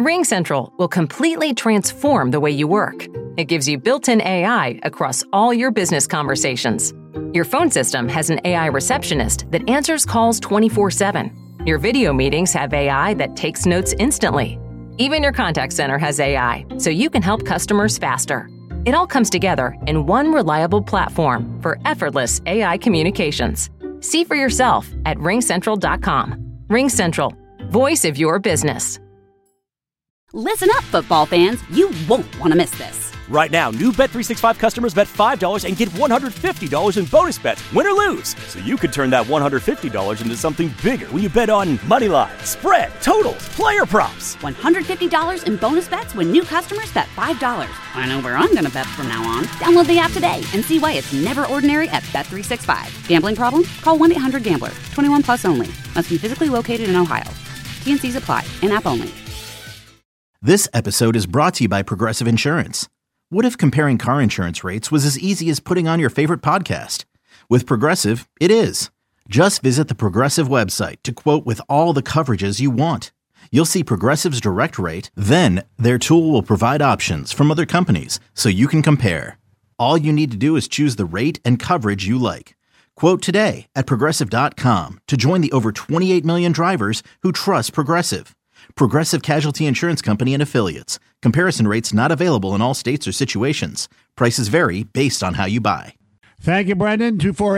RingCentral will completely transform the way you work. It gives you built-in AI across all your business conversations. Your phone system has an AI receptionist that answers calls 24/7. Your video meetings have AI that takes notes instantly. Even your contact center has AI, so you can help customers faster. It all comes together in one reliable platform for effortless AI communications. See for yourself at ringcentral.com. RingCentral, voice of your business. Listen up, football fans. You won't want to miss this. Right now, new Bet365 customers bet $5 and get $150 in bonus bets, win or lose. So you could turn that $150 into something bigger when you bet on moneyline, spread, totals, player props. $150 in bonus bets when new customers bet $5. I know where I'm going to bet from now on. Download the app today and see why it's never ordinary at Bet365. Gambling problem? Call 1-800-GAMBLER. 21 plus only. Must be physically located in Ohio. T&Cs apply. In-app only. This episode is brought to you by Progressive Insurance. What if comparing car insurance rates was as easy as putting on your favorite podcast? With Progressive, it is. Just visit the Progressive website to quote with all the coverages you want. You'll see Progressive's direct rate, then their tool will provide options from other companies so you can compare. All you need to do is choose the rate and coverage you like. Quote today at Progressive.com to join the over 28 million drivers who trust Progressive. Progressive Casualty Insurance Company and Affiliates. Comparison rates not available in all states or situations. Prices vary based on how you buy. Thank you, Brendan.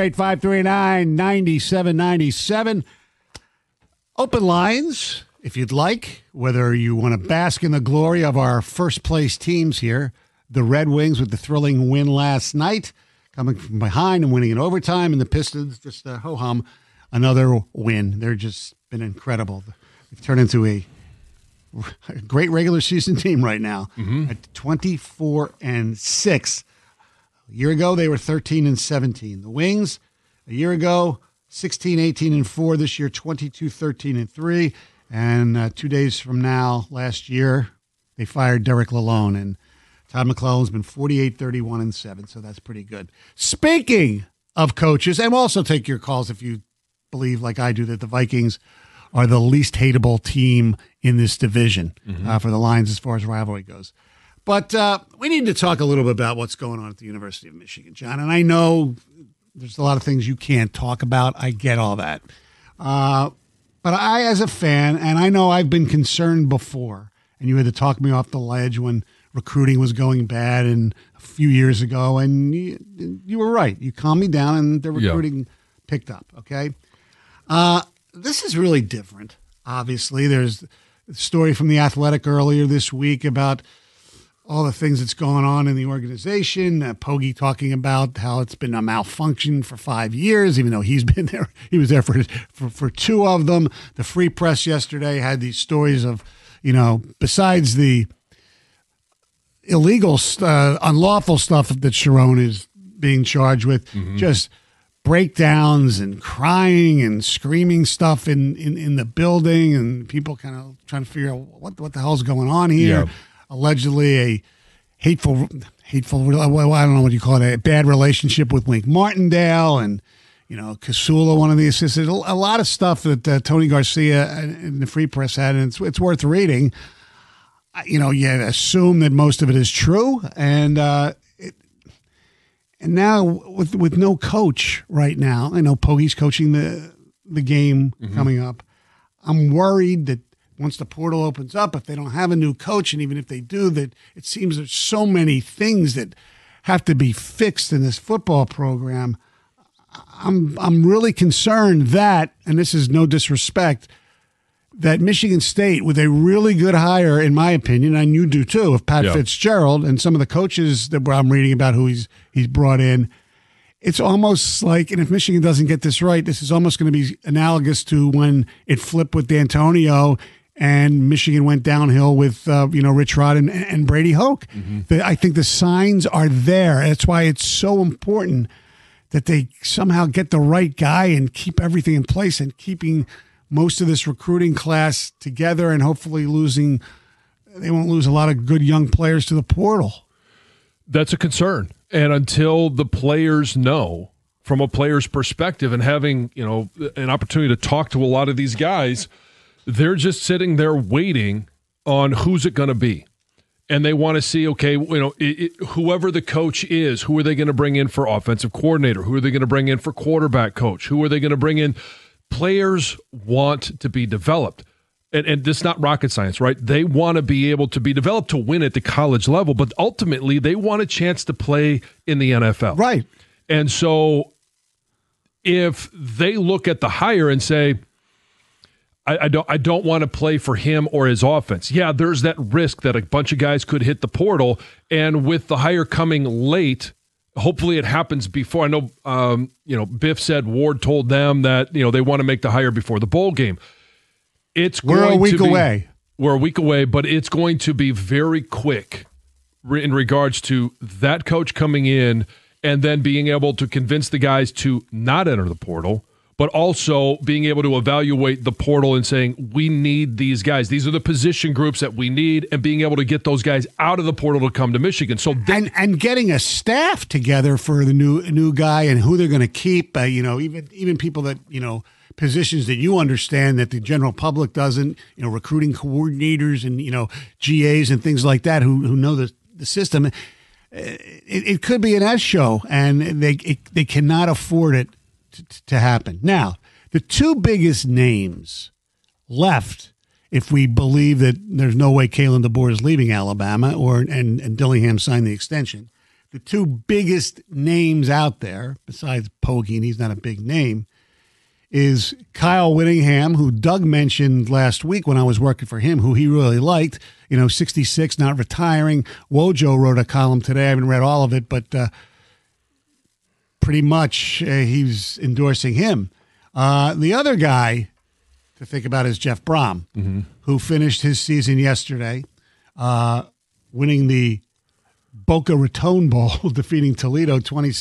248-539-9797. Open lines, if you'd like, whether you want to bask in the glory of our first-place teams here. The Red Wings with the thrilling win last night, coming from behind and winning in overtime, and the Pistons just ho-hum another win. They're just been incredible. They've turned into a great regular season team right now at 24-6. A year ago, they were 13-17. The Wings, a year ago, 16-18-4. This year, 22-13-3. And 2 days from now, last year, they fired Derek Lalonde. And Todd McClellan's been 48-31-7. So that's pretty good. Speaking of coaches, and we'll also take your calls if you believe, like I do, that the Vikings are the least hateable team in this division for the Lions as far as rivalry goes. But we need to talk a little bit about what's going on at the University of Michigan, John. And I know there's a lot of things you can't talk about. I get all that. But I, as a fan, and I know I've been concerned before, and you had to talk me off the ledge when recruiting was going bad and a few years ago, and you were right. You calmed me down, and the recruiting picked up, okay? This is really different, obviously. There's a story from The Athletic earlier this week about all the things that's going on in the organization. Pogge talking about how it's been a malfunction for 5 years, even though he's been there. He was there for two of them. The Free Press yesterday had these stories of, besides the illegal, unlawful stuff that Sharon is being charged with, just breakdowns and crying and screaming stuff in the building, and people kind of trying to figure out what the hell's going on here. Yeah. Allegedly a hateful, I don't know what you call it, a bad relationship with Wink Martindale and, Casula, one of the assistants. A lot of stuff that Tony Garcia and the Free Press had, and it's worth reading. You assume that most of it is true, and now with no coach right now, I know Pogge's coaching the game coming up. I'm worried that once the portal opens up, if they don't have a new coach, and even if they do, that it seems there's so many things that have to be fixed in this football program. I'm really concerned that, and this is no disrespect, that Michigan State, with a really good hire, in my opinion, and you do too, of Pat Fitzgerald and some of the coaches that I'm reading about who he's brought in, it's almost like, and if Michigan doesn't get this right, this is almost going to be analogous to when it flipped with D'Antonio and Michigan went downhill with Rich Rod and Brady Hoke. I think the signs are there. That's why it's so important that they somehow get the right guy and keep everything in place, and keeping most of this recruiting class together, and hopefully they won't lose a lot of good young players to the portal. That's a concern. And until the players know from a player's perspective, and having, an opportunity to talk to a lot of these guys, they're just sitting there waiting on who's it going to be. And they want to see, okay, whoever the coach is, who are they going to bring in for offensive coordinator? Who are they going to bring in for quarterback coach? Who are they going to bring in? Players want to be developed. And this is not rocket science, right? They want to be able to be developed to win at the college level, but ultimately they want a chance to play in the NFL. Right. And so if they look at the hire and say, I don't want to play for him or his offense. Yeah, there's that risk that a bunch of guys could hit the portal, and with the hire coming late, hopefully it happens before. I know, Biff said Ward told them that they want to make the hire before the bowl game. We're a week away, but it's going to be very quick in regards to that coach coming in and then being able to convince the guys to not enter the portal, but also being able to evaluate the portal and saying, we need these guys. These are the position groups that we need, and being able to get those guys out of the portal to come to Michigan. So and getting a staff together for the new guy and who they're going to keep, even people that, positions that you understand that the general public doesn't, recruiting coordinators and, GAs and things like that who know the system. It could be an S show, and they cannot afford it to happen. Now, the two biggest names left, if we believe that there's no way Kalen DeBoer is leaving Alabama and Dillingham signed the extension, the two biggest names out there, besides Pogge, and he's not a big name, is Kyle Whittingham, who Doug mentioned last week when I was working for him, who he really liked, 66, not retiring. Wojo wrote a column today. I haven't read all of it, but pretty much he's endorsing him. The other guy to think about is Jeff Brom, who finished his season yesterday, winning the Boca Raton Bowl, defeating Toledo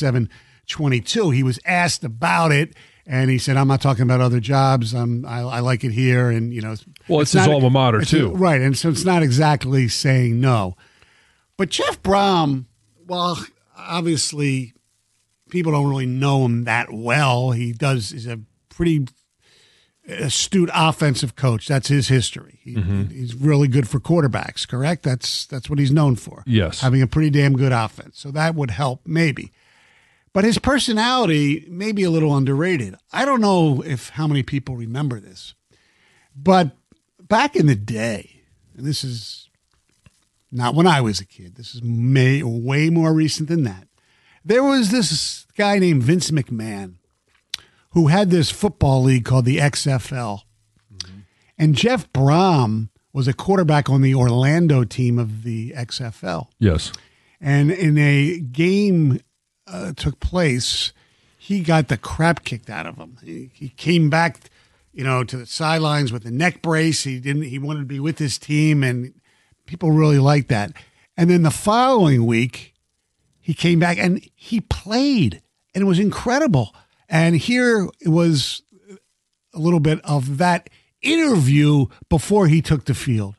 27-22. He was asked about it, and he said, I'm not talking about other jobs. I like it here. And, well, it's his alma mater, too. Right. And so it's not exactly saying no. But Jeff Brom, well, obviously people don't really know him that well. He's a pretty astute offensive coach. That's his history. He's really good for quarterbacks, correct? That's what he's known for. Yes. Having a pretty damn good offense. So that would help maybe. But his personality may be a little underrated. I don't know how many people remember this, but back in the day, and this is not when I was a kid, this is way more recent than that, there was this guy named Vince McMahon who had this football league called the XFL. And Jeff Brom was a quarterback on the Orlando team of the XFL. Yes. And in a game took place, he got the crap kicked out of him. He came back, to the sidelines with a neck brace. He wanted to be with his team, and people really liked that. And then the following week, he came back and he played, and it was incredible. And here it was a little bit of that interview before he took the field.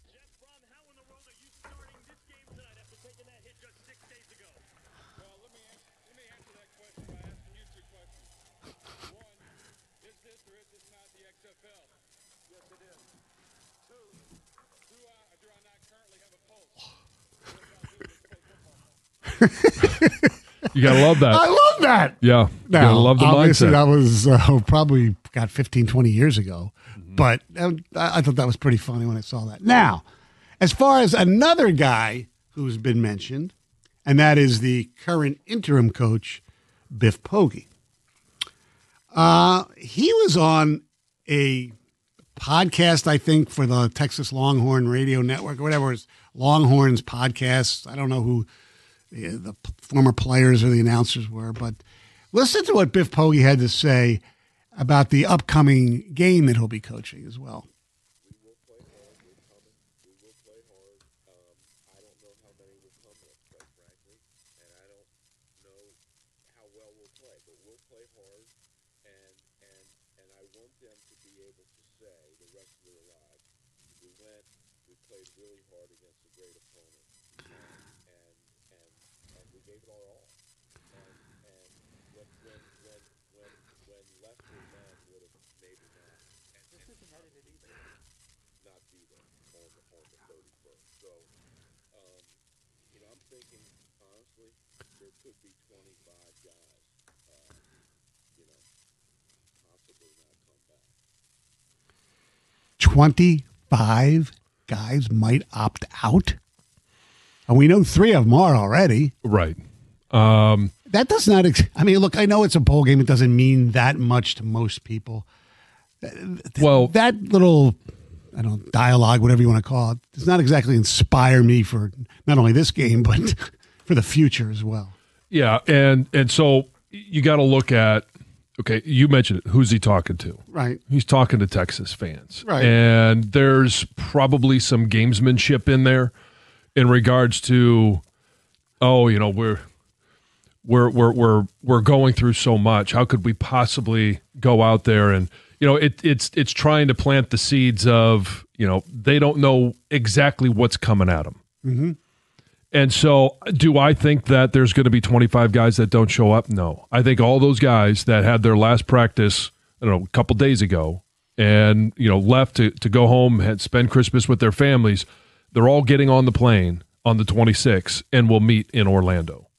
You gotta love that. I love that. Yeah. You now, gotta love the obviously mindset. that was probably 15, 20 years ago. But I thought that was pretty funny when I saw that. Now, as far as another guy who's been mentioned, and that is the current interim coach, Biff Pogge. He was on a podcast, I think, for the Texas Longhorn Radio Network or whatever. It's Longhorns podcast. I don't know who the former players or the announcers were, but listen to what Biff Pogge had to say about the upcoming game that he'll be coaching as well. We will play hard. We will play hard. I don't know how many will come with, quite frankly, and I don't know how well we'll play, but we'll play hard, and I want them to be able to say the rest of their lives, we played really hard against a great opponent, and we gave it our all. And when lesser men would have maybe not, and not be there on the So, I'm thinking, honestly, there could be 25 guys, possibly not come back. 25 guys might opt out? And we know 3 of them are already. Right. That does not, look, I know it's a bowl game. It doesn't mean that much to most people. Well, that little, dialogue, whatever you want to call it, does not exactly inspire me for not only this game, but for the future as well. yeah, and so you got to look at, okay, you mentioned it. Who's he talking to? Right. He's talking to Texas fans. Right. And there's probably some gamesmanship in there in regards to, we're going through so much. How could we possibly go out there and, it's trying to plant the seeds of, they don't know exactly what's coming at them. Mm-hmm. And so do I think that there's going to be 25 guys that don't show up? No. I think all those guys that had their last practice, a couple days ago and, left to go home and spend Christmas with their families, they're all getting on the plane on the 26th and will meet in Orlando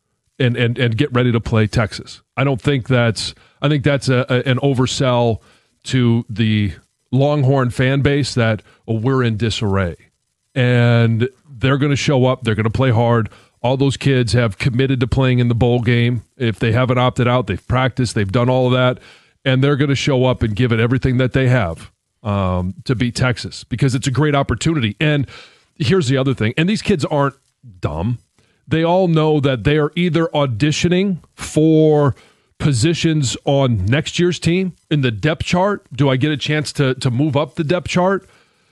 and get ready to play Texas. I think that's an oversell to the Longhorn fan base that we're in disarray. And they're going to show up. They're going to play hard. All those kids have committed to playing in the bowl game. If they haven't opted out, they've practiced. They've done all of that. And they're going to show up and give it everything that they have to beat Texas because it's a great opportunity. And here's the other thing. And these kids aren't dumb. They all know that they are either auditioning for positions on next year's team in the depth chart. Do I get a chance to move up the depth chart?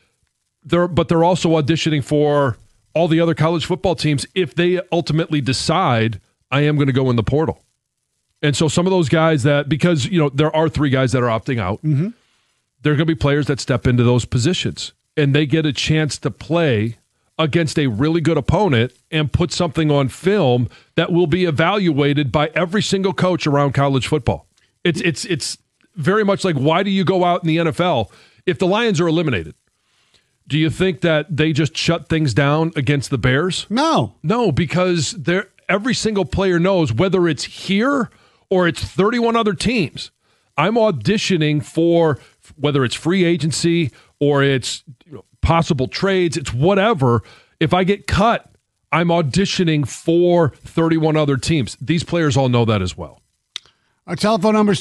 But they're also auditioning for all the other college football teams if they ultimately decide I am going to go in the portal. And so some of those guys that, because, there are 3 guys that are opting out, mm-hmm. there are going to be players that step into those positions and they get a chance to play against a really good opponent and put something on film that will be evaluated by every single coach around college football. It's very much like, why do you go out in the NFL if the Lions are eliminated? Do you think that they just shut things down against the Bears? No, because every single player knows whether it's here or it's 31 other teams. I'm auditioning for whether it's free agency or it's possible trades, it's whatever. If I get cut, I'm auditioning for 31 other teams. These players all know that as well. Our telephone number is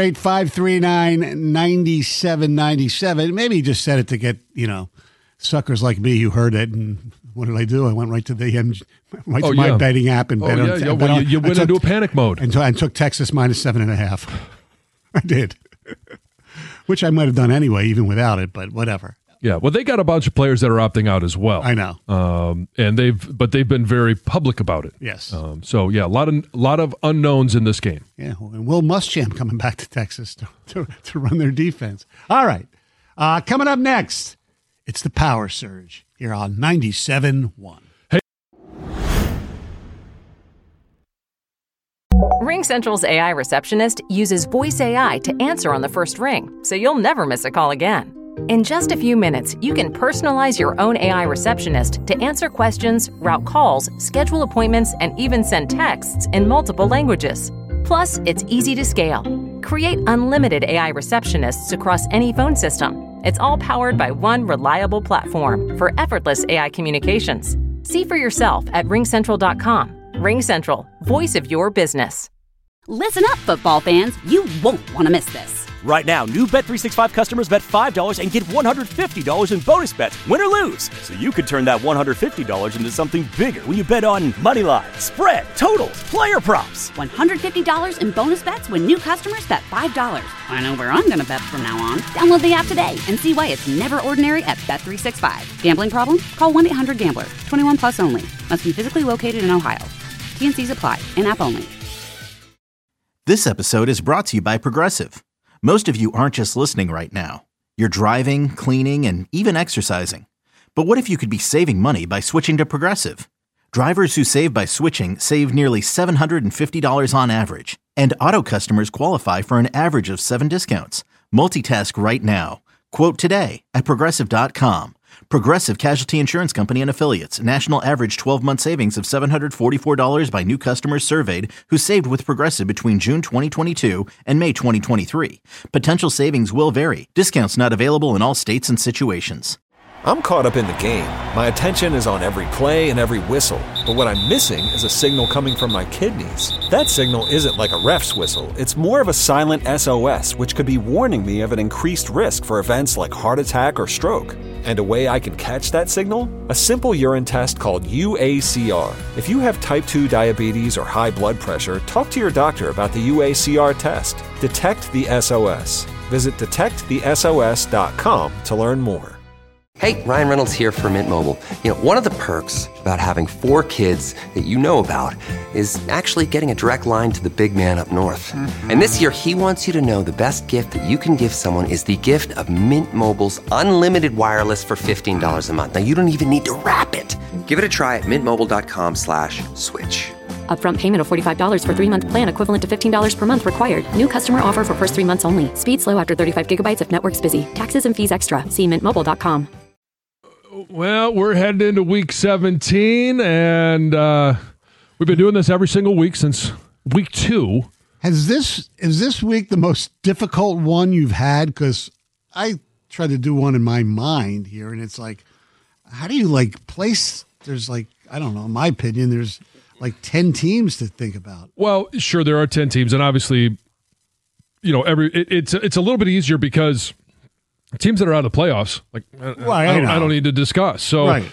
248-539-9797. Maybe you just said it to get, suckers like me who heard it. And what did I do? I went right to my betting app and bet on. Well, you went into a panic mode. And took Texas -7.5. I did. Which I might have done anyway, even without it, but whatever. Yeah, well, they got a bunch of players that are opting out as well. I know, and they've been very public about it. Yes. So yeah, a lot of unknowns in this game. Yeah, and Will Muschamp coming back to Texas to run their defense. All right, coming up next, it's the Power Surge here on 97.1. RingCentral's AI receptionist uses voice AI to answer on the first ring, so you'll never miss a call again. In just a few minutes, you can personalize your own AI receptionist to answer questions, route calls, schedule appointments, and even send texts in multiple languages. Plus, it's easy to scale. Create unlimited AI receptionists across any phone system. It's all powered by one reliable platform for effortless AI communications. See for yourself at RingCentral.com. RingCentral, voice of your business. Listen up, football fans. You won't want to miss this. Right now, new Bet365 customers bet $5 and get $150 in bonus bets, win or lose. So you could turn that $150 into something bigger when you bet on moneyline, spread, totals, player props. $150 in bonus bets when new customers bet $5. I know where I'm going to bet from now on. Download the app today and see why it's never ordinary at Bet365. Gambling problem? Call 1-800-GAMBLER. 21 plus only. Must be physically located in Ohio. T&Cs apply. In-app only. This episode is brought to you by Progressive. Most of you aren't just listening right now. You're driving, cleaning, and even exercising. But what if you could be saving money by switching to Progressive? Drivers who save by switching save nearly $750 on average. And auto customers qualify for an average of 7 discounts. Multitask right now. Quote today at Progressive.com. Progressive Casualty Insurance Company and Affiliates. National average 12-month savings of $744 by new customers surveyed who saved with Progressive between June 2022 and May 2023. Potential savings will vary. Discounts not available in all states and situations. I'm caught up in the game. My attention is on every play and every whistle. But what I'm missing is a signal coming from my kidneys. That signal isn't like a ref's whistle. It's more of a silent SOS, which could be warning me of an increased risk for events like heart attack or stroke. And a way I can catch that signal? A simple urine test called UACR. If you have type 2 diabetes or high blood pressure, talk to your doctor about the UACR test. Detect the SOS. Visit detectthesos.com to learn more. Hey, Ryan Reynolds here for Mint Mobile. You know, one of the perks about having 4 kids that you know about is actually getting a direct line to the big man up north. Mm-hmm. And this year, he wants you to know the best gift that you can give someone is the gift of Mint Mobile's unlimited wireless for $15 a month. Now, you don't even need to wrap it. Give it a try at mintmobile.com/switch. Upfront payment of $45 for 3-month plan equivalent to $15 per month required. New customer offer for first 3 months only. Speed slow after 35 gigabytes if network's busy. Taxes and fees extra. See mintmobile.com. Well, we're heading into week 17, and we've been doing this every single week since week 2. Is this week the most difficult one you've had? Because I tried to do one in my mind here, and it's like, how do you place? There's I don't know. In my opinion, there's 10 teams to think about. Well, sure, there are 10 teams, and obviously, it's a little bit easier because teams that are out of the playoffs, I don't need to discuss. So, right.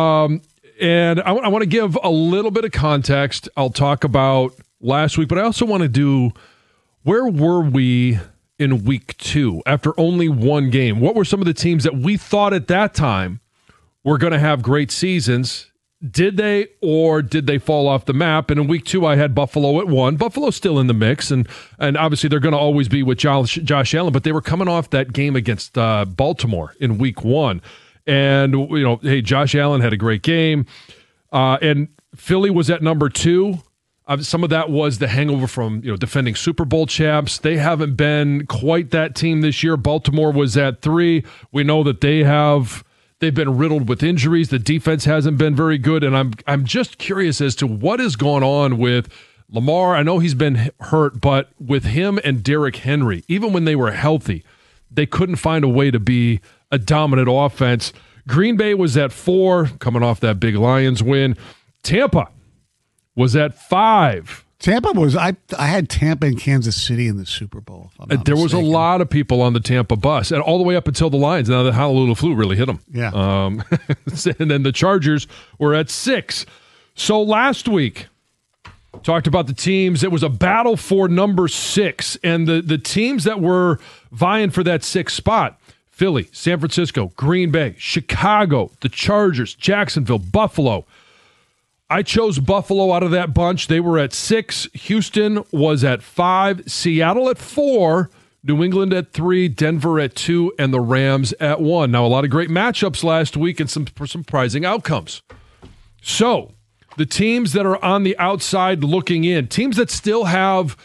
And I want to give a little bit of context. I'll talk about last week, but I also want to do where were we in week 2 after only one game? What were some of the teams that we thought at that time were going to have great seasons? Did they, or did they fall off the map? And in week 2, I had Buffalo at 1. Buffalo's still in the mix, and obviously they're going to always be with Josh Allen, but they were coming off that game against Baltimore in week 1. And, hey, Josh Allen had a great game. And Philly was at number 2. Some of that was the hangover from, defending Super Bowl champs. They haven't been quite that team this year. Baltimore was at 3. We know that they've been riddled with injuries. The defense hasn't been very good, and I'm just curious as to what is going on with Lamar. I know he's been hurt, but with him and Derrick Henry, even when they were healthy, they couldn't find a way to be a dominant offense. Green Bay was at 4, coming off that big Lions win. Tampa was at 5. Tampa was I had Tampa and Kansas City in the Super Bowl. There was a lot of people on the Tampa bus, and all the way up until the Lions. Now the Honolulu flu really hit them. Yeah. And then the Chargers were at 6. So last week, talked about the teams. It was a battle for number 6, and the teams that were vying for that 6th spot: Philly, San Francisco, Green Bay, Chicago, the Chargers, Jacksonville, Buffalo. I chose Buffalo out of that bunch. They were at 6. Houston was at 5. Seattle at 4. New England at 3. Denver at 2. And the Rams at 1. Now, a lot of great matchups last week and some surprising outcomes. So, the teams that are on the outside looking in, teams that still have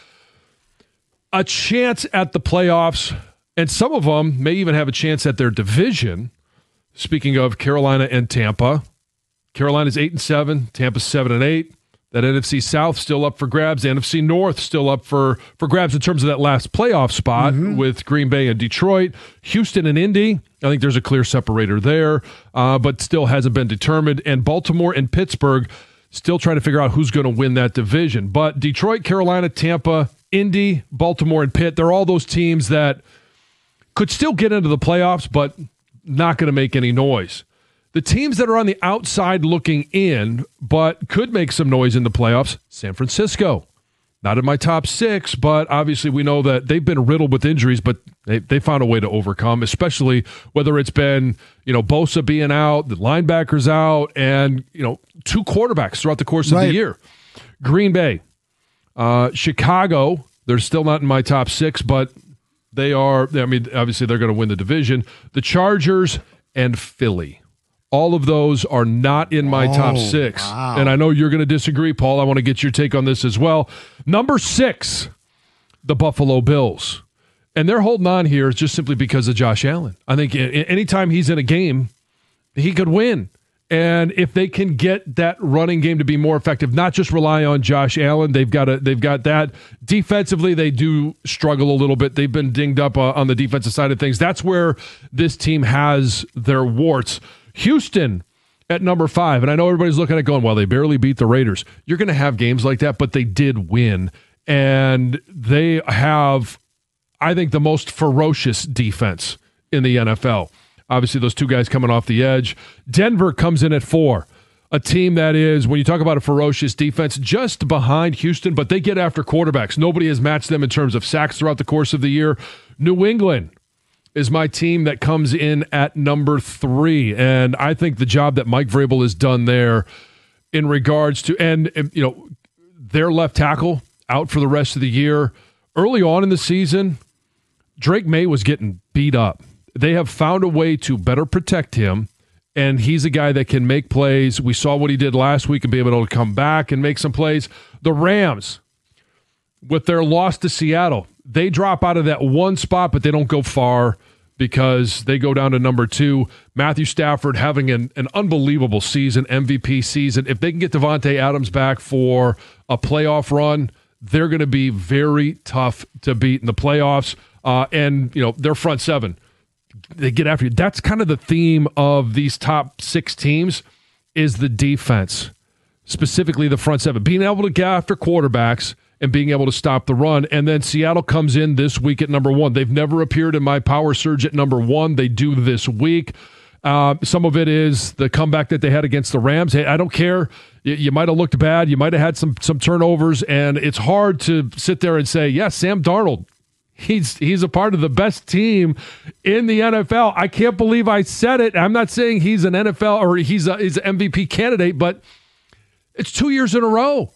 a chance at the playoffs, and some of them may even have a chance at their division. Speaking of Carolina and Tampa, Carolina's 8-7, Tampa's 7-8. That NFC South still up for grabs. The NFC North still up for grabs in terms of that last playoff spot with Green Bay and Detroit. Houston and Indy, I think there's a clear separator there, but still hasn't been determined. And Baltimore and Pittsburgh still trying to figure out who's going to win that division. But Detroit, Carolina, Tampa, Indy, Baltimore, and Pitt, they're all those teams that could still get into the playoffs, but not going to make any noise. The teams that are on the outside looking in, but could make some noise in the playoffs, San Francisco. Not in my top 6, but obviously we know that they've been riddled with injuries, but they found a way to overcome, especially whether it's been, Bosa being out, the linebackers out, and, 2 quarterbacks throughout the course of the year. Green Bay, Chicago, they're still not in my top 6, but they are, obviously they're going to win the division. The Chargers and Philly. All of those are not in my top 6. Wow. And I know you're going to disagree, Paul. I want to get your take on this as well. Number 6, the Buffalo Bills. And they're holding on here just simply because of Josh Allen. I think anytime he's in a game, he could win. And if they can get that running game to be more effective, not just rely on Josh Allen, they've got that. Defensively, they do struggle a little bit. They've been dinged up on the defensive side of things. That's where this team has their warts. Houston at number 5, and I know everybody's looking at it going, well, they barely beat the Raiders. You're going to have games like that, but they did win. And they have, I think, the most ferocious defense in the NFL. Obviously, those two guys coming off the edge. Denver comes in at 4. A team that is, when you talk about a ferocious defense, just behind Houston, but they get after quarterbacks. Nobody has matched them in terms of sacks throughout the course of the year. New England is my team that comes in at number 3. And I think the job that Mike Vrabel has done there in regards to, and you know, their left tackle out for the rest of the year. Early on in the season, Drake May was getting beat up. They have found a way to better protect him, and he's a guy that can make plays. We saw what he did last week and be able to come back and make some plays. The Rams, with their loss to Seattle, they drop out of that one spot, but they don't go far because they go down to number 2. Matthew Stafford having an unbelievable season, MVP season. If they can get Devontae Adams back for a playoff run, they're going to be very tough to beat in the playoffs. And, you know, their front 7. They get after you. That's kind of the theme of these top 6 teams is the defense, specifically the front 7, being able to get after quarterbacks and being able to stop the run. And then Seattle comes in this week at number 1. They've never appeared in my power surge at number 1. They do this week. Some of it is the comeback that they had against the Rams. Hey, I don't care. You might have looked bad. You might have had some turnovers, and it's hard to sit there and say, yeah, Sam Darnold, He's a part of the best team in the NFL. I can't believe I said it. I'm not saying he's an NFL or he's an MVP candidate, but it's 2 years in a row.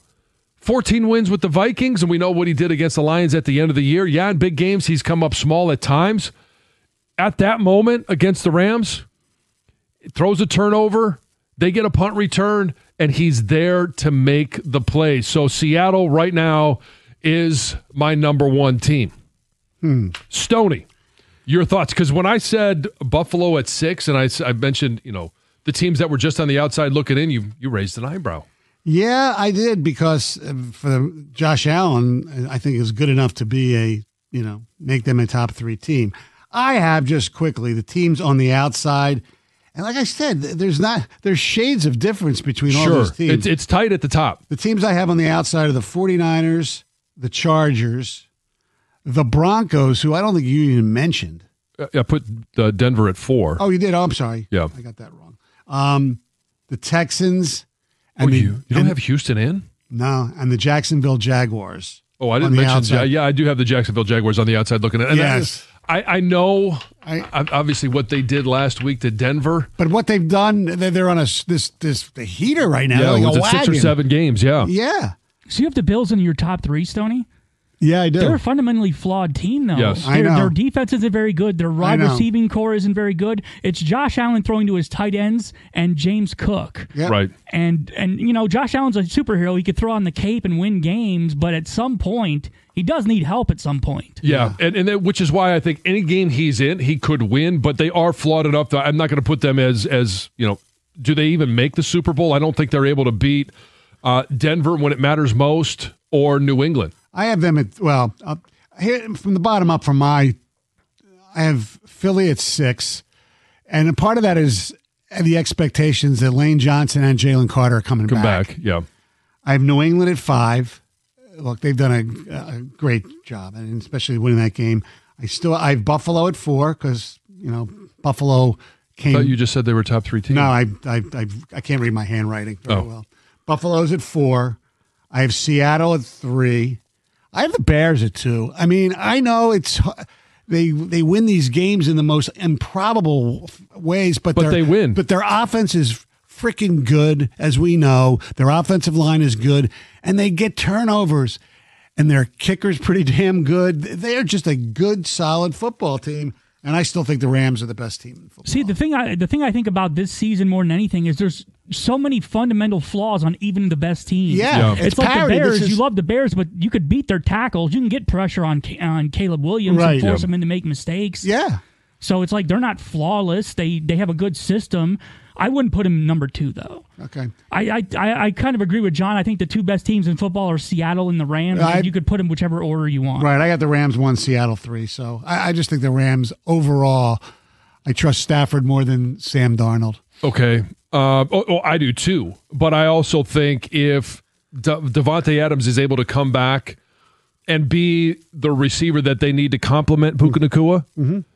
14 wins with the Vikings, and we know what he did against the Lions at the end of the year. Yeah, in big games, he's come up small at times. At that moment against the Rams, throws a turnover, they get a punt return, and he's there to make the play. So Seattle right now is my number 1 team. Stoney, your thoughts? Because when I said Buffalo at 6, and I mentioned, you know, the teams that were just on the outside looking in, you raised an eyebrow. Yeah, I did, because for Josh Allen, I think is good enough to be make them a top 3 team. I have just quickly the teams on the outside, and like I said, there's shades of difference between all those teams. It's tight at the top. The teams I have on the outside are the 49ers, the Chargers, the Broncos, who I don't think you even mentioned. I put Denver at 4. Oh, you did? Oh, I'm sorry. Yeah. I got that wrong. The Texans. And you don't have Houston in? No, and the Jacksonville Jaguars. Oh, I didn't mention. Yeah, I do have the Jacksonville Jaguars on the outside looking at it. Yes. I know obviously what they did last week to Denver. But what they've done, they're on the heater right now. Yeah, like with 6 or 7 games, yeah. Yeah. So you have the Bills in your top 3, Stoney? Yeah, I do. They're a fundamentally flawed team, though. Yes. I know. Their defense isn't very good. Their wide receiving core isn't very good. It's Josh Allen throwing to his tight ends and James Cook. Yep. Right. And you know, Josh Allen's a superhero. He could throw on the cape and win games, but at some point, he does need help at some point. Yeah, and which is why I think any game he's in, he could win, but they are flawed enough that I'm not going to put them as you know, do they even make the Super Bowl? I don't think they're able to beat Denver when it matters most, or New England. I have them at, here from the bottom up I have Philly at 6. And a part of that is the expectations that Lane Johnson and Jalen Carter are coming back. Yeah. I have New England at 5. Look, they've done a great job, and especially winning that game. I have Buffalo at 4 because, you know, Buffalo came. I thought you just said they were top 3 teams. No, I can't read my handwriting very well. Buffalo's at 4. I have Seattle at 3. I have the Bears at 2. I mean, I know they win these games in the most improbable ways, but they win. But their offense is freaking good, as we know. Their offensive line is good, and they get turnovers, and their kicker's pretty damn good. They're just a good, solid football team. And I still think the Rams are the best team in football. See, the thing I think about this season more than anything is there's so many fundamental flaws on even the best teams. Yeah. It's like parody. The Bears. You love the Bears, but you could beat their tackles. You can get pressure on Caleb Williams and force him into make mistakes. Yeah. So it's like they're not flawless. They have a good system. I wouldn't put him number 2, though. Okay. I kind of agree with John. I think the two best teams in football are Seattle and the Rams. You could put them whichever order you want. Right. I got the Rams 1, Seattle 3. So I just think the Rams overall, I trust Stafford more than Sam Darnold. Okay. I do too. But I also think if Devontae Adams is able to come back and be the receiver that they need to complement Puka Nacua,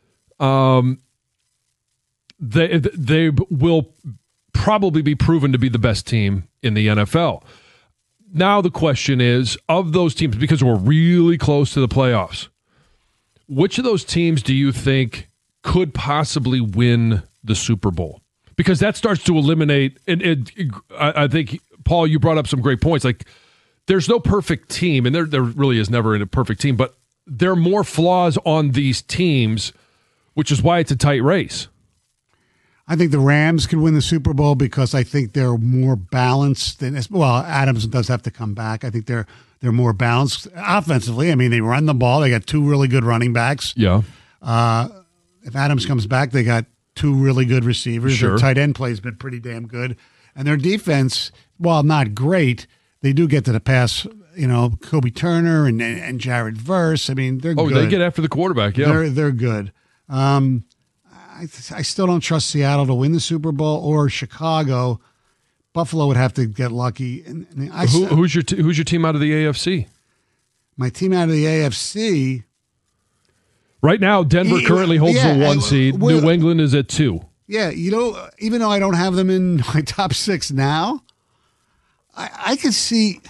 they will probably be proven to be the best team in the NFL. Now the question is, of those teams, because we're really close to the playoffs, which of those teams do you think could possibly win the Super Bowl? Because that starts to eliminate, and I think, Paul, you brought up some great points. Like, there's no perfect team, and there really is never a perfect team, but there are more flaws on these teams, which is why it's a tight race. I think the Rams could win the Super Bowl because I think they're more balanced than, well, Adams does have to come back. I think they're more balanced offensively. I mean, they run the ball. They got 2 really good running backs. Yeah. If Adams comes back, they got 2 really good receivers. Sure. Their tight end play has been pretty damn good. And their defense, while not great, they do get to the pass, Kobe Turner and Jared Verse. I mean, they're good. Oh, they get after the quarterback, yeah. They're good. I still don't trust Seattle to win the Super Bowl or Chicago. Buffalo would have to get lucky. Who's your team out of the AFC? My team out of the AFC... Right now, Denver currently holds the 1 seed. New England is at 2. Yeah, even though I don't have them in my top 6 now, I could see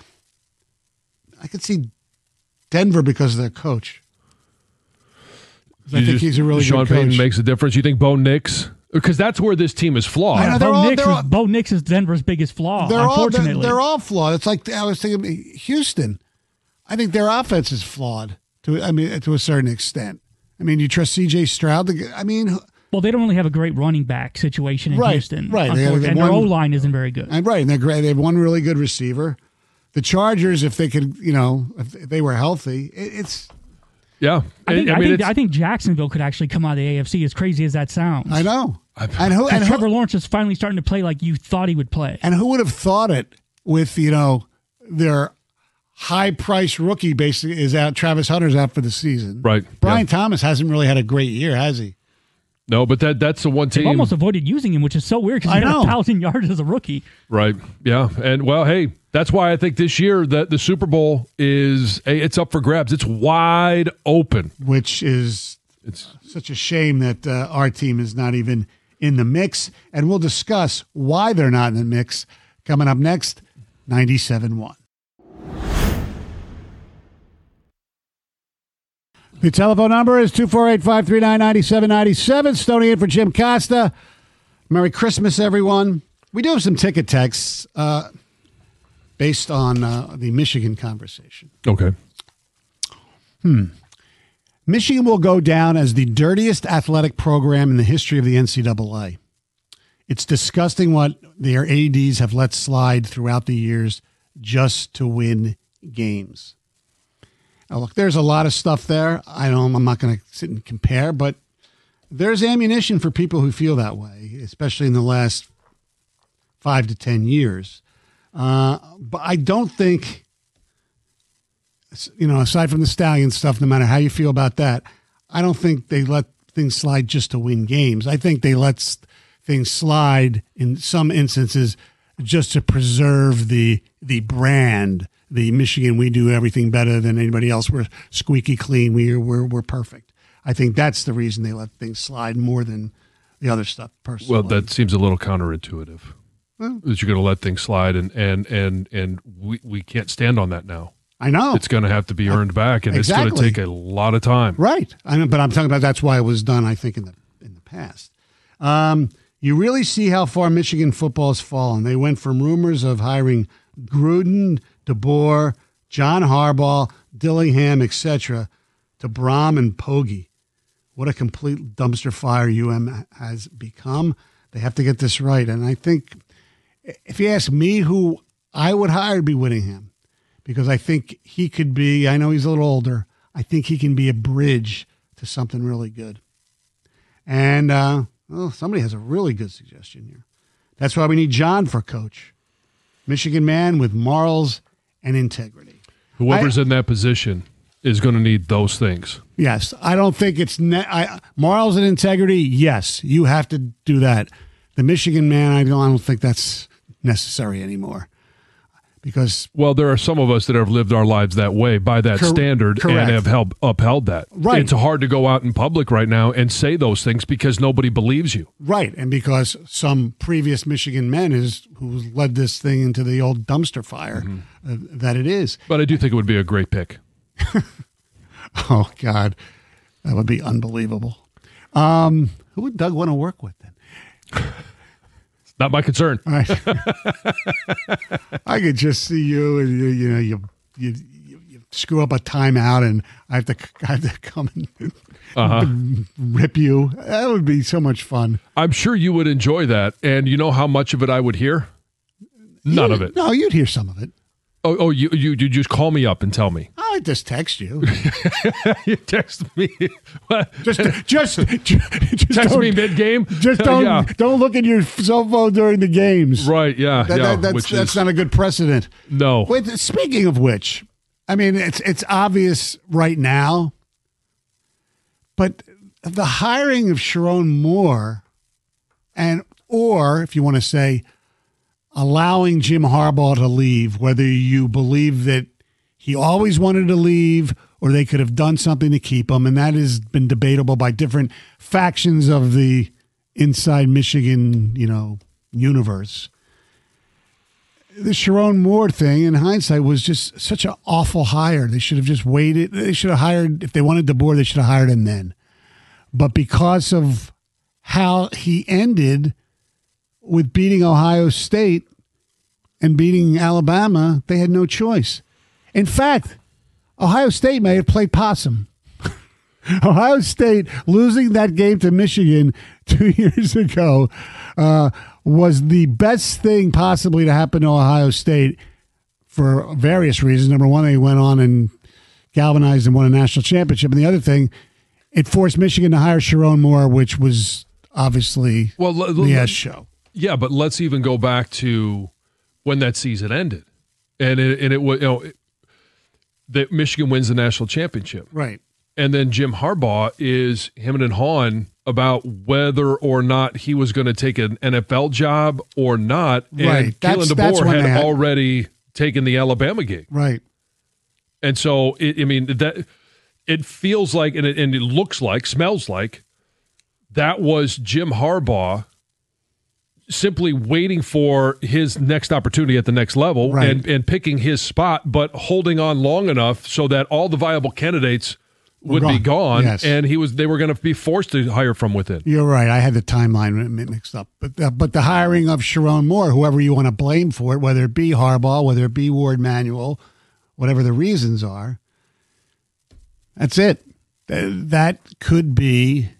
Denver because of their coach. I think he's a really Sean good coach. Payton makes a difference. You think Bo Nix? Because that's where this team is flawed. I know, Bo Nix is Denver's biggest flaw, unfortunately. They're all flawed. It's like I was thinking Houston. I think their offense is flawed to a certain extent. I mean, you trust C.J. Stroud? Well, they don't really have a great running back situation in Houston. Right. And their O-line isn't very good. Right, and they're great. They have one really good receiver. The Chargers, if they could, if they were healthy, it's... Yeah. I think Jacksonville could actually come out of the AFC, as crazy as that sounds. I know. And Trevor Lawrence is finally starting to play like you thought he would play. And who would have thought it with, their high-priced rookie basically is out. Travis Hunter's out for the season. Right. Brian Thomas hasn't really had a great year, has he? No, but that's the one team. They've almost avoided using him, which is so weird because he had 1,000 yards as a rookie. Right. Yeah. And, well, hey, that's why I think this year that the Super Bowl it's up for grabs. It's wide open. Which is such a shame that our team is not even in the mix. And we'll discuss why they're not in the mix coming up next, 97.1. The telephone number is 248-539-9797. Stoney in for Jim Costa. Merry Christmas, everyone. We do have some ticket texts based on the Michigan conversation. Okay. Michigan will go down as the dirtiest athletic program in the history of the NCAA. It's disgusting what their ADs have let slide throughout the years just to win games. Now, look, there's a lot of stuff there. I'm not going to sit and compare, but there's ammunition for people who feel that way, especially in the last 5 to 10 years. But I don't think, aside from the Stallion stuff, no matter how you feel about that, I don't think they let things slide just to win games. I think they let things slide in some instances just to preserve the brand. The Michigan, we do everything better than anybody else. We're squeaky clean. We're perfect. I think that's the reason they let things slide more than the other stuff. Personally, well, that seems a little counterintuitive. That you're going to let things slide, and we can't stand on that now. I know it's going to have to be earned back, and It's going to take a lot of time. Right, but I'm talking about that's why it was done. I think in the past. You really see how far Michigan football has fallen. They went from rumors of hiring Gruden, DeBoer, John Harbaugh, Dillingham, etc., to Brom and Pogge. What a complete dumpster fire UM has become. They have to get this right. And I think if you ask me who I would hire, it'd be Whittingham, because I think he could be, I know he's a little older, I think he can be a bridge to something really good. And somebody has a really good suggestion here. That's why we need John for coach. Michigan man with morals and integrity. Whoever's in that position is going to need those things. Yes. I don't think it's morals and integrity. Yes, you have to do that. The Michigan man, I don't think that's necessary anymore. Because there are some of us that have lived our lives that way by that standard and have upheld that. Right. It's hard to go out in public right now and say those things because nobody believes you. Right, and because some previous Michigan men who led this thing into the old dumpster fire that it is. But I do think it would be a great pick. Oh, God. That would be unbelievable. Who would Doug want to work with then? Not my concern. I could just see you, and you screw up a timeout, and I have to come and rip you. That would be so much fun. I'm sure you would enjoy that, and you know how much of it I would hear? None of it. No, you'd hear some of it. Oh, you just call me up and tell me. I just text you. You text me. just text me mid game. Just don't look at your cell phone during the games. Right? Yeah. That's not a good precedent. No. Wait, speaking of which, I mean it's obvious right now, but the hiring of Sharon Moore, or if you want to say, allowing Jim Harbaugh to leave, whether you believe that he always wanted to leave or they could have done something to keep him, and that has been debatable by different factions of the inside Michigan, universe. The Sharon Moore thing, in hindsight, was just such an awful hire. They should have just waited. They should have hired, if they wanted DeBoer, they should have hired him then. But because of how he ended with beating Ohio State and beating Alabama, they had no choice. In fact, Ohio State may have played possum. Ohio State losing that game to Michigan 2 years ago was the best thing possibly to happen to Ohio State for various reasons. Number one, they went on and galvanized and won a national championship. And the other thing, it forced Michigan to hire Sharon Moore, which was obviously the S show. Yeah, but let's even go back to when that season ended, and it was that Michigan wins the national championship, right? And then Jim Harbaugh is hemming and hawing about whether or not he was going to take an NFL job or not, right? And Kalen DeBoer had already taken the Alabama gig, right? And so it feels like, and it looks like, smells like that was Jim Harbaugh simply waiting for his next opportunity at the next level, right, and picking his spot, but holding on long enough so that all the viable candidates would be gone, yes, and they were going to be forced to hire from within. You're right. I had the timeline mixed up. But the hiring of Sharon Moore, whoever you want to blame for it, whether it be Harbaugh, whether it be Ward Manuel, whatever the reasons are, that's it. That could be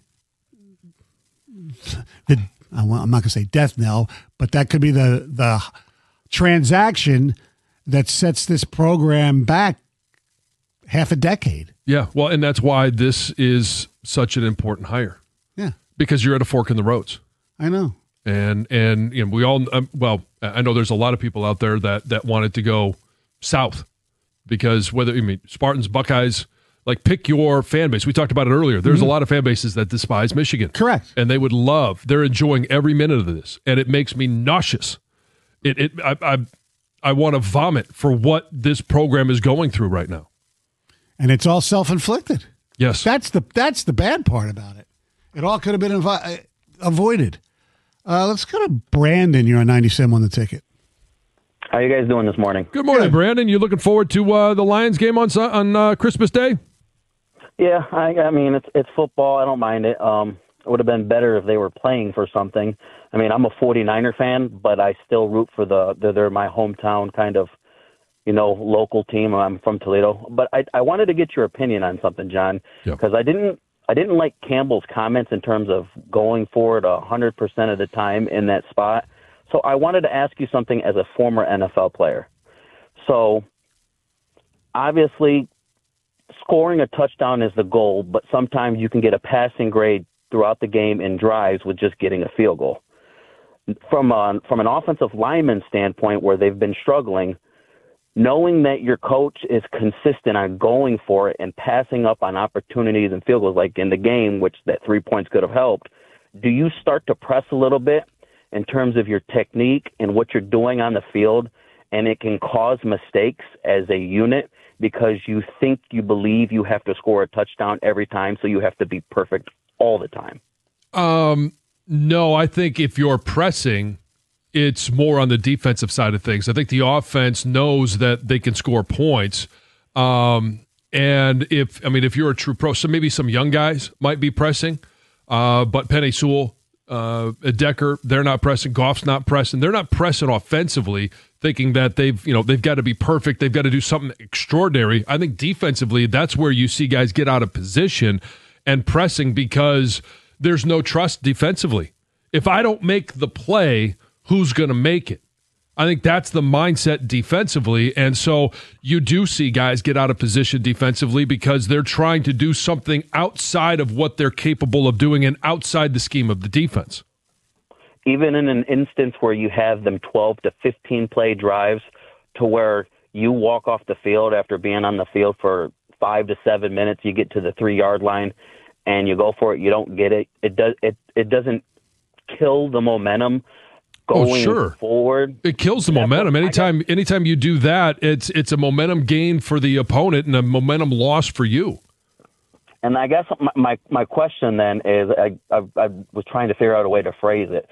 I'm not going to say death knell, but that could be the transaction that sets this program back half a decade. Yeah, well, and that's why this is such an important hire. Yeah, because you're at a fork in the roads. I know. And we all I know there's a lot of people out there that wanted to go south because Spartans, Buckeyes. Like, pick your fan base. We talked about it earlier. There's a lot of fan bases that despise Michigan. Correct. And they're enjoying every minute of this. And it makes me nauseous. I want to vomit for what this program is going through right now. And it's all self-inflicted. Yes. That's the bad part about it. It all could have been avoided. Let's go to Brandon. You're on 97 on the ticket. How are you guys doing this morning? Good morning, Brandon. You looking forward to the Lions game on Christmas Day? Yeah, I mean, it's football. I don't mind it. It would have been better if they were playing for something. I mean, I'm a 49er fan, but I still root for they're my hometown kind of, local team. I'm from Toledo. But I wanted to get your opinion on something, John, because I didn't like Campbell's comments in terms of going for it 100% of the time in that spot. So I wanted to ask you something as a former NFL player. So obviously scoring a touchdown is the goal, but sometimes you can get a passing grade throughout the game in drives with just getting a field goal. from an offensive lineman standpoint where they've been struggling, knowing that your coach is consistent on going for it and passing up on opportunities and field goals, like in the game, which that 3 points could have helped, do you start to press a little bit in terms of your technique and what you're doing on the field, and it can cause mistakes as a unit because you believe you have to score a touchdown every time, so you have to be perfect all the time? No, I think if you're pressing, it's more on the defensive side of things. I think the offense knows that they can score points. And if you're a true pro, so maybe some young guys might be pressing, but Penei Sewell, Decker, they're not pressing. Goff's not pressing. They're not pressing offensively, thinking that they've got to be perfect. They've got to do something extraordinary. I think defensively, that's where you see guys get out of position and pressing because there's no trust defensively. If I don't make the play, who's going to make it? I think that's the mindset defensively. And so you do see guys get out of position defensively because they're trying to do something outside of what they're capable of doing and outside the scheme of the defense. Even in an instance where you have them 12 to 15 play drives to where you walk off the field after being on the field for 5 to 7 minutes, you get to the 3-yard line and you go for it, you don't get it. It doesn't kill the momentum going forward. It kills the momentum. Anytime you do that, it's a momentum gain for the opponent and a momentum loss for you. And I guess my question then is, I was trying to figure out a way to phrase it.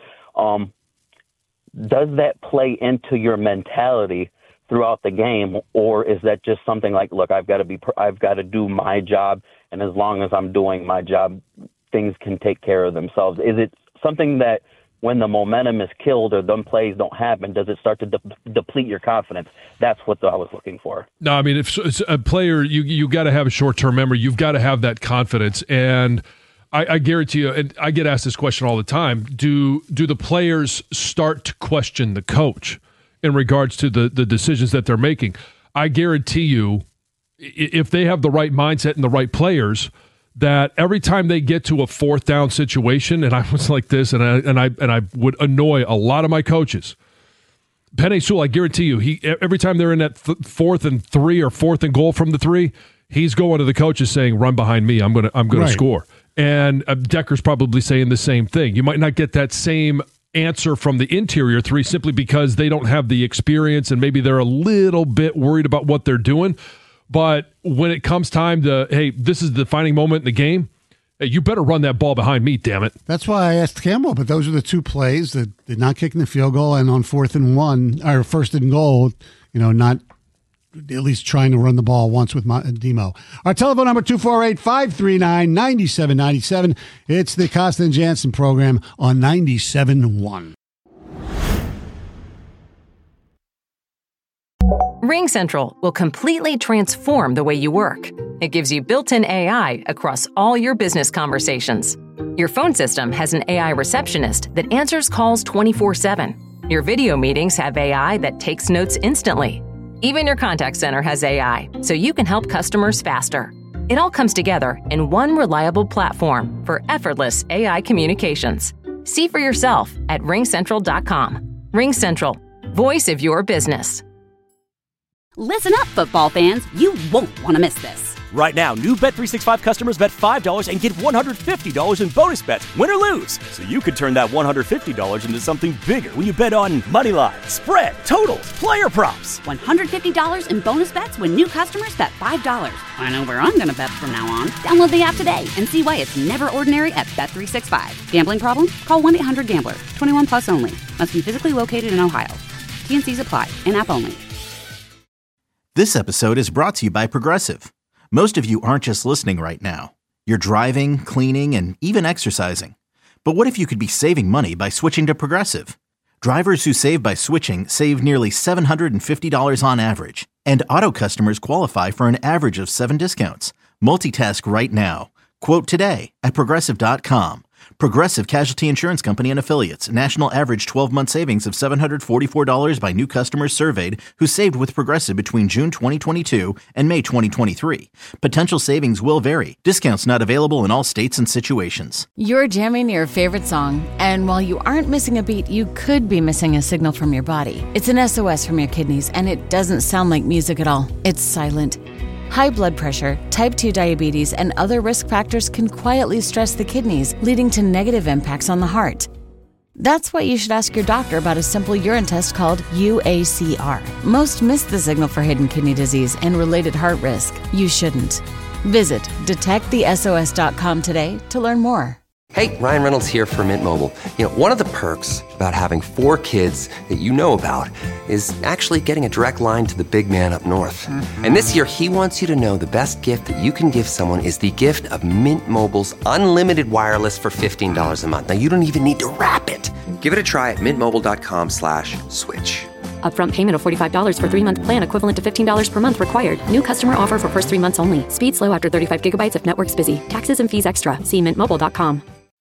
Does that play into your mentality throughout the game, or is that just something like, look, I've got to do my job, and as long as I'm doing my job, things can take care of themselves? Is it something that when the momentum is killed or them plays don't happen, does it start to deplete your confidence? That's what I was looking for. No, I mean, if it's a player, you got to have a short-term memory. You've got to have that confidence. And I guarantee you, and I get asked this question all the time, do the players start to question the coach in regards to the decisions that they're making? I guarantee you, if they have the right mindset and the right players, that every time they get to a 4th down situation, and I was like this, and I would annoy a lot of my coaches. Penei Sewell, I guarantee you, every time they're in that 4th and 3 or 4th and goal from the 3, he's going to the coaches saying, "Run behind me. I'm gonna score." And Decker's probably saying the same thing. You might not get that same answer from the interior 3 simply because they don't have the experience and maybe they're a little bit worried about what they're doing. But when it comes time to, hey, this is the defining moment in the game, hey, you better run that ball behind me, damn it. That's why I asked Campbell, but those are the 2 plays that did not kicking the field goal, and on 4th and 1, or 1st and goal, not at least trying to run the ball once with Demo. Our telephone number, 248-539-9797. It's the Costa and Jansen program on 97.1. RingCentral will completely transform the way you work. It gives you built-in AI across all your business conversations. Your phone system has an AI receptionist that answers calls 24/7. Your video meetings have AI that takes notes instantly. Even your contact center has AI, so you can help customers faster. It all comes together in one reliable platform for effortless AI communications. See for yourself at RingCentral.com. RingCentral, voice of your business. Listen up, football fans. You won't want to miss this. Right now, new Bet365 customers bet $5 and get $150 in bonus bets, win or lose. So you could turn that $150 into something bigger when you bet on moneyline, spread, totals, player props. $150 in bonus bets when new customers bet $5. I know where I'm going to bet from now on. Download the app today and see why it's never ordinary at Bet365. Gambling problem? Call 1-800-GAMBLER. 21 plus only. Must be physically located in Ohio. T&Cs apply. In-app only. This episode is brought to you by Progressive. Most of you aren't just listening right now. You're driving, cleaning, and even exercising. But what if you could be saving money by switching to Progressive? Drivers who save by switching save nearly $750 on average. And auto customers qualify for an average of 7 discounts. Multitask right now. Quote today at Progressive.com. Progressive Casualty Insurance Company and Affiliates. National average 12-month savings of $744 by new customers surveyed who saved with Progressive between June 2022 and May 2023. Potential savings will vary. Discounts not available in all states and situations. You're jamming your favorite song, and while you aren't missing a beat, you could be missing a signal from your body. It's an SOS from your kidneys, and it doesn't sound like music at all. It's silent. High blood pressure, type 2 diabetes, and other risk factors can quietly stress the kidneys, leading to negative impacts on the heart. That's why you should ask your doctor about a simple urine test called UACR. Most miss the signal for hidden kidney disease and related heart risk. You shouldn't. Visit detectthesos.com today to learn more. Hey, Ryan Reynolds here for Mint Mobile. One of the perks about having 4 kids that you know about is actually getting a direct line to the big man up north. And this year, he wants you to know the best gift that you can give someone is the gift of Mint Mobile's unlimited wireless for $15 a month. Now, you don't even need to wrap it. Give it a try at mintmobile.com/switch. Upfront payment of $45 for 3-month plan equivalent to $15 per month required. New customer offer for first 3 months only. Speed slow after 35 gigabytes if network's busy. Taxes and fees extra. See mintmobile.com.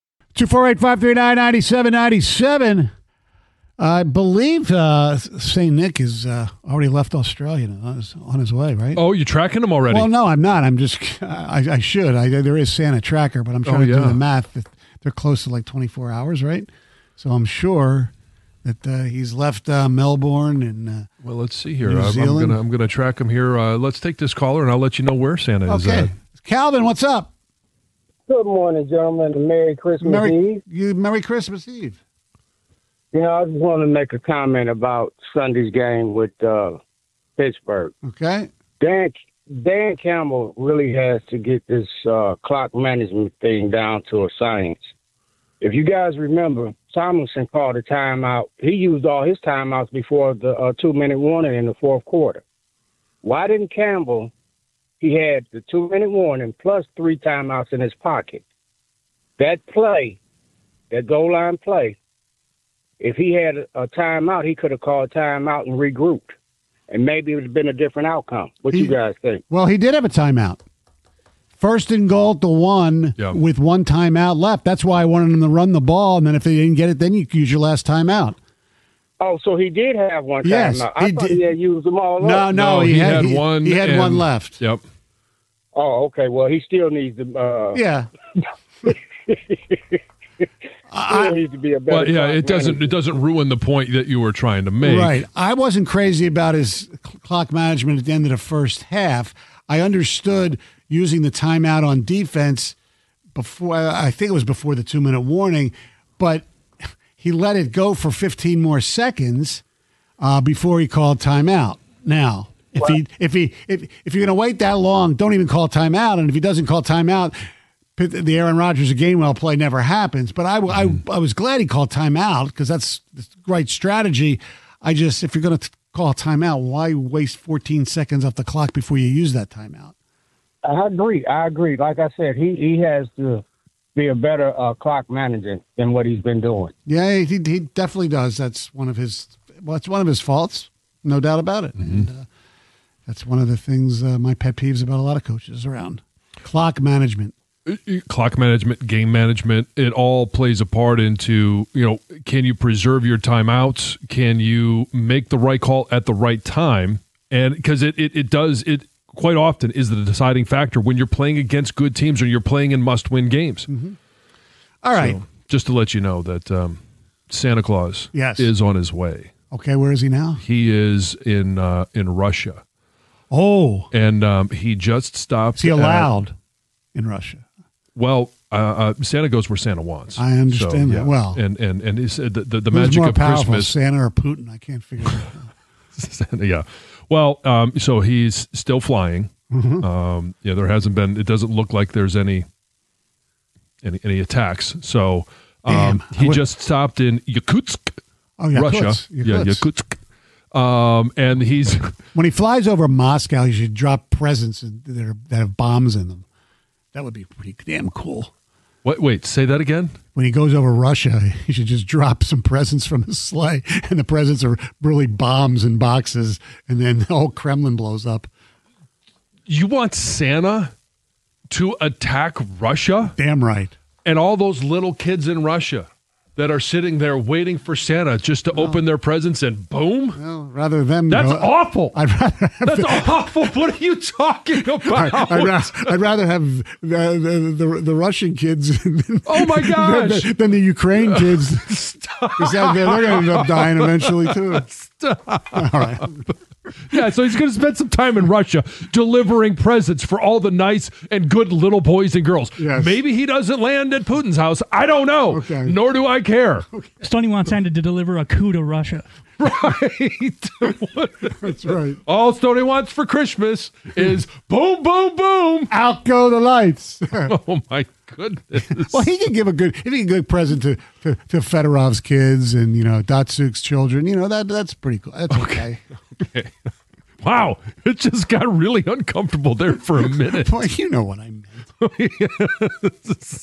248-539-9797. I believe St. Nick is already left Australia on his way, right? Oh, you're tracking him already? Well, no, I'm not. I'm just, I should. There is Santa Tracker, but I'm trying to do the math. They're close to like 24 hours, right? So I'm sure that he's left Melbourne and well, let's see here. New Zealand. I'm gonna track him here. Let's take this caller, and I'll let you know where Santa is at. Calvin, what's up? Good morning, gentlemen, and Merry Christmas Eve. Merry Christmas Eve. I just want to make a comment about Sunday's game with Pittsburgh. Okay. Dan Campbell really has to get this clock management thing down to a science. If you guys remember, Tomlinson called a timeout. He used all his timeouts before the 2-minute warning in the fourth quarter. Why didn't Campbell? He had the 2-minute warning plus 3 timeouts in his pocket. That play, that goal line play, if he had a timeout, he could have called timeout and regrouped. And maybe it would have been a different outcome. What you guys think? Well, he did have a timeout. First and goal at the 1 with 1 timeout left. That's why I wanted him to run the ball, and then if they didn't get it, then you use your last timeout. Oh, so he did have one timeout. Yes, I thought he had used them all up. No, he had one. He had and, one left. Yep. Oh, okay. Well, he still needs to. Yeah. Needs to be a better. But yeah, it doesn't ruin the point that you were trying to make. Right. I wasn't crazy about his clock management at the end of the first half. I understood using the timeout on defense before. I think it was before the 2-minute warning, but he let it go for 15 more seconds before he called timeout. Now, if you're going to wait that long, don't even call timeout. And if he doesn't call timeout, the Aaron Rodgers Gainwell play never happens. But I was glad he called timeout because that's the right strategy. If you're going to call timeout, why waste 14 seconds off the clock before you use that timeout? I agree. Like I said, he has to be a better clock manager than what he's been doing. Yeah, he definitely does. That's one of his. Well, it's one of his faults, no doubt about it. Mm-hmm. And that's one of the things my pet peeves about a lot of coaches around clock management. Clock management, game management, it all plays a part into, can you preserve your timeouts? Can you make the right call at the right time? And because it does quite often is the deciding factor when you're playing against good teams or you're playing in must-win games. Mm-hmm. All right. So, just to let you know that Santa Claus is on his way. Okay, where is he now? He is in Russia. Oh. And he just stopped. Is he allowed in Russia? Well, Santa goes where Santa wants. I understand that. Well, and he said the who's magic more of powerful, Christmas. Santa or Putin? I can't figure it out. Yeah. Well, so he's still flying. Mm-hmm. There hasn't been. It doesn't look like there's any attacks. So he just stopped in Yakutsk, Russia. Yakutsk. And he's when he flies over Moscow, he should drop presents that have bombs in them. That would be pretty damn cool. Wait, say that again? When he goes over Russia, he should just drop some presents from his sleigh, and the presents are really bombs in boxes, and then the whole Kremlin blows up. You want Santa to attack Russia? Damn right. And all those little kids in Russia that are sitting there waiting for Santa just to open their presents and boom. Well, rather than That's go, awful. I'd rather have That's awful. What are you talking about? I'd rather have the Russian kids Oh my gosh. than the Ukraine kids. Because they're going to end up dying eventually too. Stop. All right. Yeah, so he's going to spend some time in Russia delivering presents for all the nice and good little boys and girls. Yes. Maybe he doesn't land at Putin's house. I don't know. Okay. Nor do I care. Stoney wants Santa to deliver a coup to Russia. Right. That's right. All Stoney wants for Christmas is boom, boom, boom. Out go the lights. Oh, my goodness. Well, he can give a good present to Fedorov's kids and, Datsuk's children. That's pretty cool. That's okay. Okay. Wow. It just got really uncomfortable there for a minute. Boy, you know what I meant.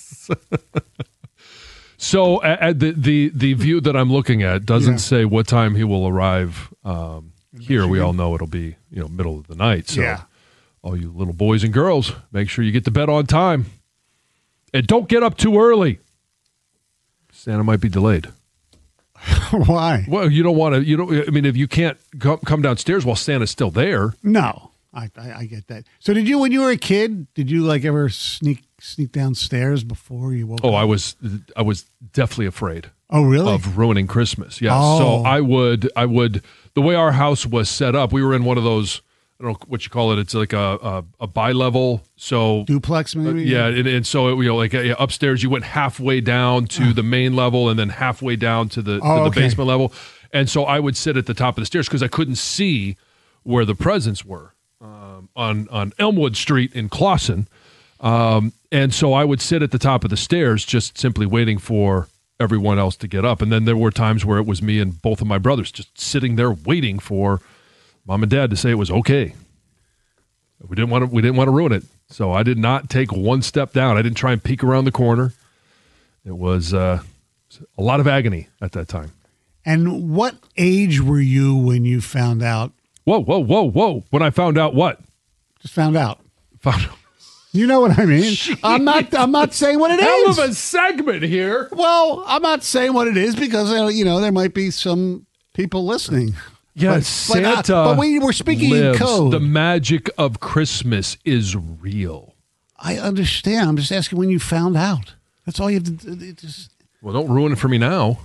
So the view that I'm looking at doesn't say what time he will arrive here. We all know it'll be middle of the night. So all you little boys and girls, make sure you get to bed on time. And don't get up too early. Santa might be delayed. Why? Well, you don't want to. I mean, if you can't come downstairs while Santa's still there. No, I get that. So did you, when you were a kid, did you ever sneak downstairs before you woke up? I was definitely afraid. Oh, really? Of ruining Christmas. Yeah. Oh. So I would. The way our house was set up, we were in one of those. I don't know what you call it. It's like a bi-level. So duplex, maybe. Yeah, and so upstairs you went halfway down to the main level and then halfway down to the basement level. And so I would sit at the top of the stairs because I couldn't see where the presents were on Elmwood Street in Clawson. And so I would sit at the top of the stairs just simply waiting for everyone else to get up. And then there were times where it was me and both of my brothers just sitting there waiting for Mom and Dad to say it was okay. We didn't want to ruin it. So I did not take one step down. I didn't try and peek around the corner. It was a lot of agony at that time. And what age were you when you found out? Whoa. When I found out what? Just found out. Found out. You know what I mean? Jeez. I'm not saying what it is. Hell of a segment here. Well, I'm not saying what it is because there might be some people listening. Yes, Santa. But we were speaking lives. in code. The magic of Christmas is real. I understand. I'm just asking when you found out. That's all you have to do. Well, don't ruin it for me now.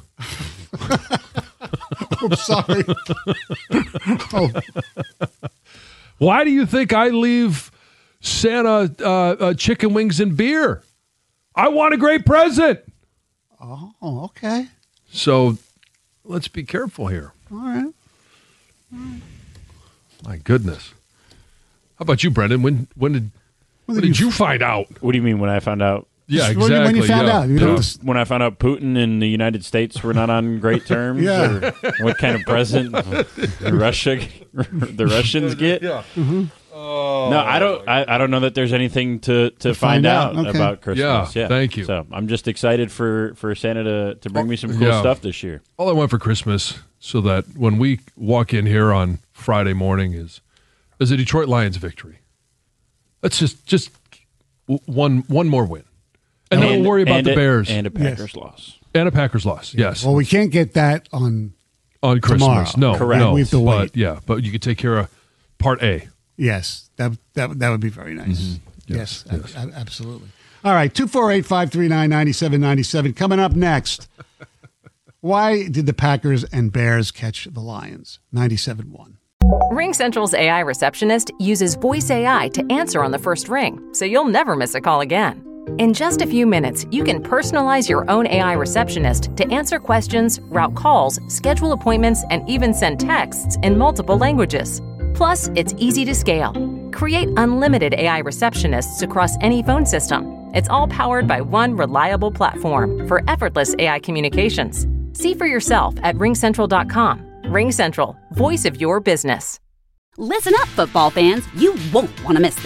I'm sorry. Why do you think I leave Santa chicken wings and beer? I want a great present. Oh, okay. So let's be careful here. All right. My goodness. How about you, Brendan? When did you find out? What do you mean when I found out? Yeah, exactly. When you found out. When I found out Putin and the United States were not on great terms? Yeah. Or what kind of present the Russians get? Yeah. Mm-hmm. No, I don't know that there's anything to find out about Christmas. Yeah, thank you. So I'm just excited for Santa to bring me some cool stuff this year. All I want for Christmas, so that when we walk in here on Friday morning, is a Detroit Lions victory. That's just one more win, and then we'll worry about the Bears and a Packers loss. And a Packers loss. Yes. Well, we can't get that on Christmas. Tomorrow. No, correct. No, we have to wait. But you could take care of Part A. Yes, that would be very nice. Mm-hmm. Yes, absolutely. All right, 248-539-9797. Coming up next, why did the Packers and Bears catch the Lions? 97.1. RingCentral's AI receptionist uses voice AI to answer on the first ring, so you'll never miss a call again. In just a few minutes, you can personalize your own AI receptionist to answer questions, route calls, schedule appointments, and even send texts in multiple languages. Plus, it's easy to scale. Create unlimited AI receptionists across any phone system. It's all powered by one reliable platform for effortless AI communications. See for yourself at RingCentral.com. RingCentral, voice of your business. Listen up, football fans. You won't want to miss this.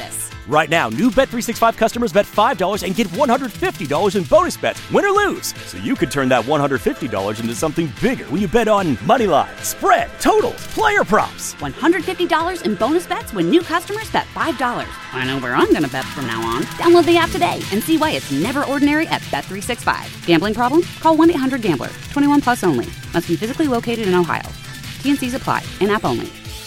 Right now, new Bet365 customers bet $5 and get $150 in bonus bets, win or lose. So you could turn that $150 into something bigger when you bet on Moneyline, spread, totals, player props. $150 in bonus bets when new customers bet $5. I know where I'm going to bet from now on. Download the app today and see why it's never ordinary at Bet365. Gambling problem? Call 1-800-GAMBLER. 21 plus only. Must be physically located in Ohio. T&Cs apply. In-app only.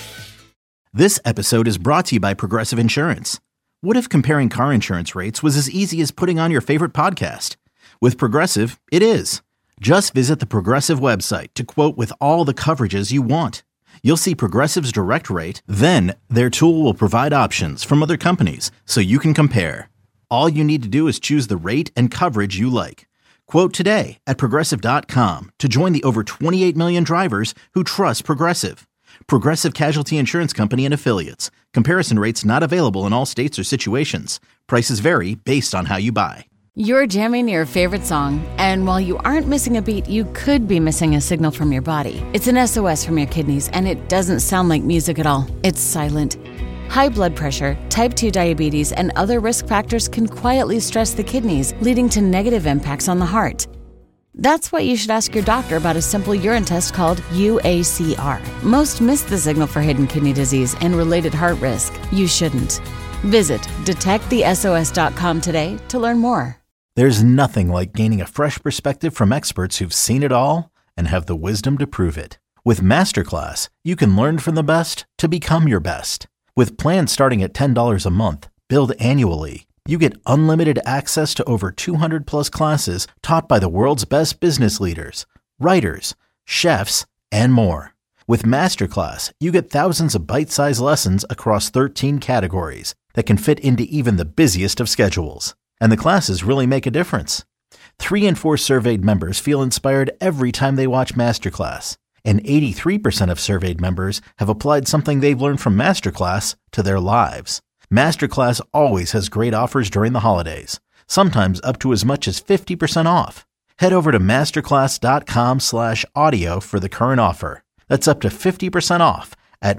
This episode is brought to you by Progressive Insurance. What if comparing car insurance rates was as easy as putting on your favorite podcast? With Progressive, it is. Just visit the Progressive website to quote with all the coverages you want. You'll see Progressive's direct rate, then their tool will provide options from other companies so you can compare. All you need to do is choose the rate and coverage you like. Quote today at Progressive.com to join the over 28 million drivers who trust Progressive. Progressive Casualty Insurance Company and Affiliates. Comparison rates not available in all states or situations. Prices vary based on how you buy. You're jamming your favorite song, and while you aren't missing a beat, you could be missing a signal from your body. It's an SOS from your kidneys, and it doesn't sound like music at all. It's silent. High blood pressure, type 2 diabetes, and other risk factors can quietly stress the kidneys, leading to negative impacts on the heart. That's why you should ask your doctor about a simple urine test called UACR. Most miss the signal for hidden kidney disease and related heart risk. You shouldn't. Visit detectthesos.com today to learn more. There's nothing like gaining a fresh perspective from experts who've seen it all and have the wisdom to prove it. With Masterclass, you can learn from the best to become your best. With plans starting at $10 a month, billed annually, you get unlimited access to over 200 plus classes taught by the world's best business leaders, writers, chefs, and more. With Masterclass, you get thousands of bite-sized lessons across 13 categories that can fit into even the busiest of schedules. And the classes really make a difference. 3 in 4 surveyed members feel inspired every time they watch Masterclass. And 83% of surveyed members have applied something they've learned from Masterclass to their lives. Masterclass always has great offers during the holidays, sometimes up to as much as 50% off. Head over to masterclass.com/audio for the current offer. That's up to 50% off at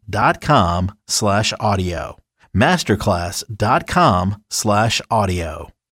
masterclass.com/audio. masterclass.com/audio.